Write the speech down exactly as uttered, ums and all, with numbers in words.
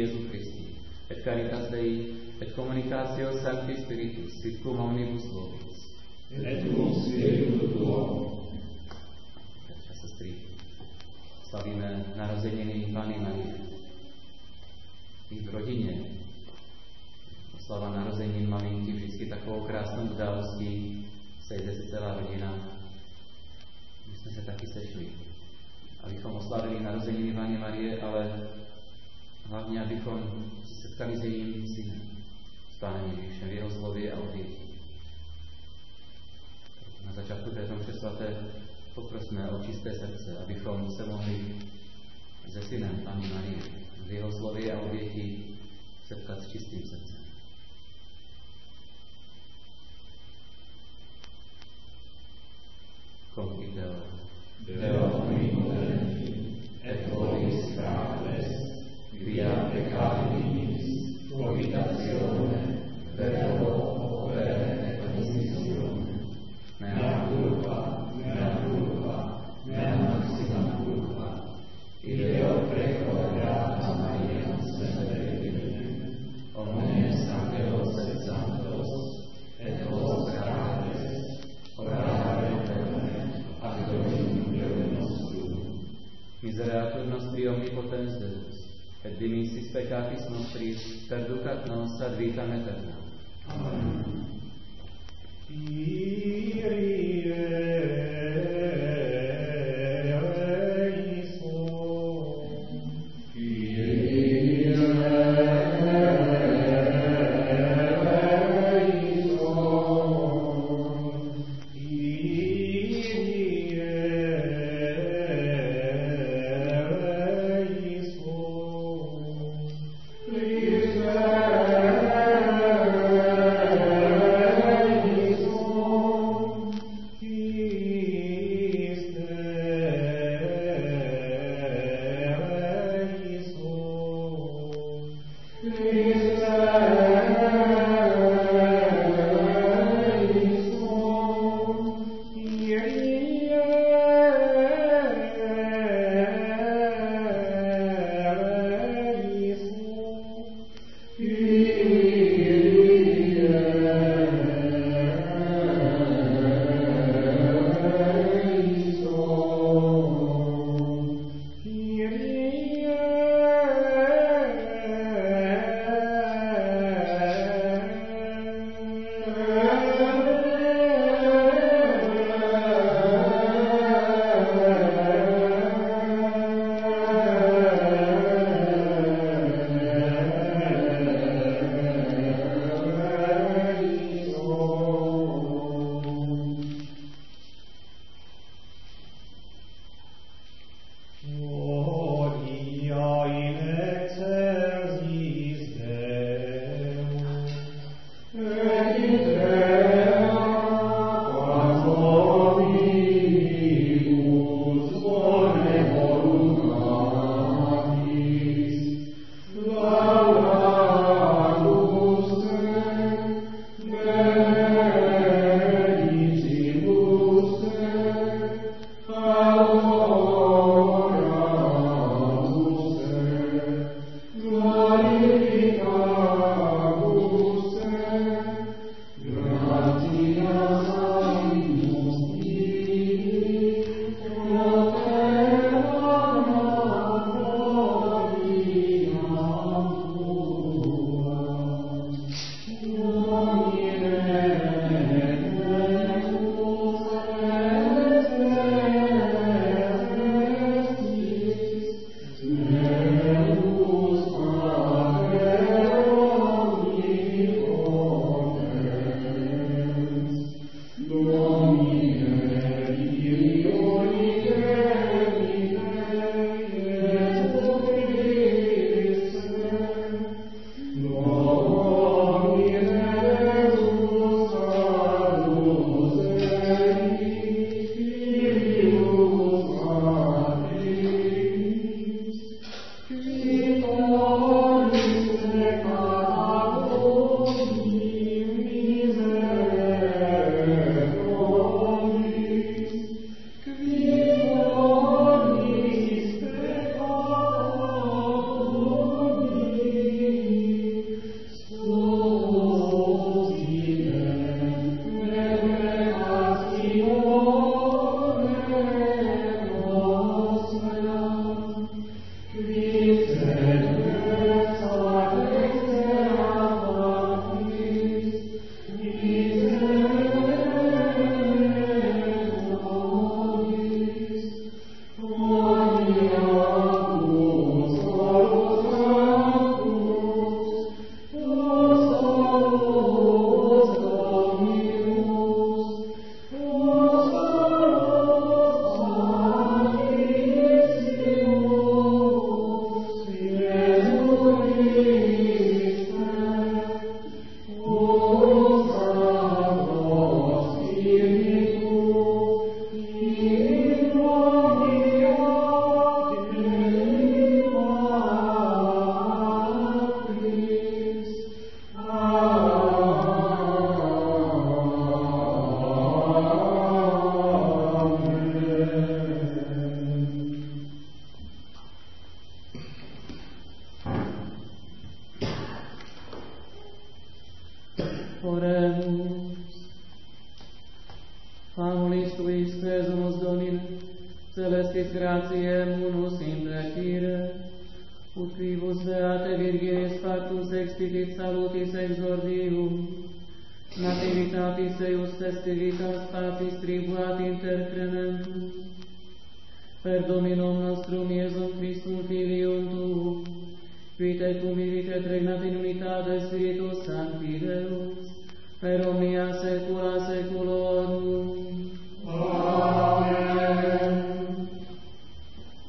Jesu Christi, et caritas Dei, et communicatio Sancti Spiritus, sit cum omnibus vobis. Et cum spiritu tuo. Bratři a sestry, slavíme narozeniny Panny Marie. I v rodině oslava narozenin maminky vždycky takovou krásnou událostí, sejde se celá rodina. My jsme se taky sešli, abychom oslavili narozeniny Panny Marie, ale hlavně, abychom se setkali s jejím synem, s Pánem Ježíšem, v jeho slově a oběti. Na začátku této mše svaté poprosme o čisté srdce, abychom se mohli se synem Panny Marie v jeho slově a oběti setkat s čistým srdcem. Confiteo, Deo omnipotenti, et vobis fratres, via peccati minis, cogitatione, verbo, opere, et commissione, mea culpa, mea culpa, mea maxima culpa, ideo preco grata Maria, semper Virgine, omnes angelos et sanctos, et vos fratres, orare per me, ad hoc Deum nostrum. Misereatur nostri omnipotens Deus, et dimissis peccatis nostris, perducat nos ad vitam aeternam. Amen. Oremus. Amulis tuis quesumus Domine, celestis gratiae munus implecire, ut quibus beate Virginis factus extitit salutis exordium, nativitatis eius festivitas pacis tribuat intercrementus, per Dominum nostrum Iesum Christum Filium Tuum, qui tecum vivit et regnat in unitate Spiritus Sancti Deus, per omnia saecula saeculorum.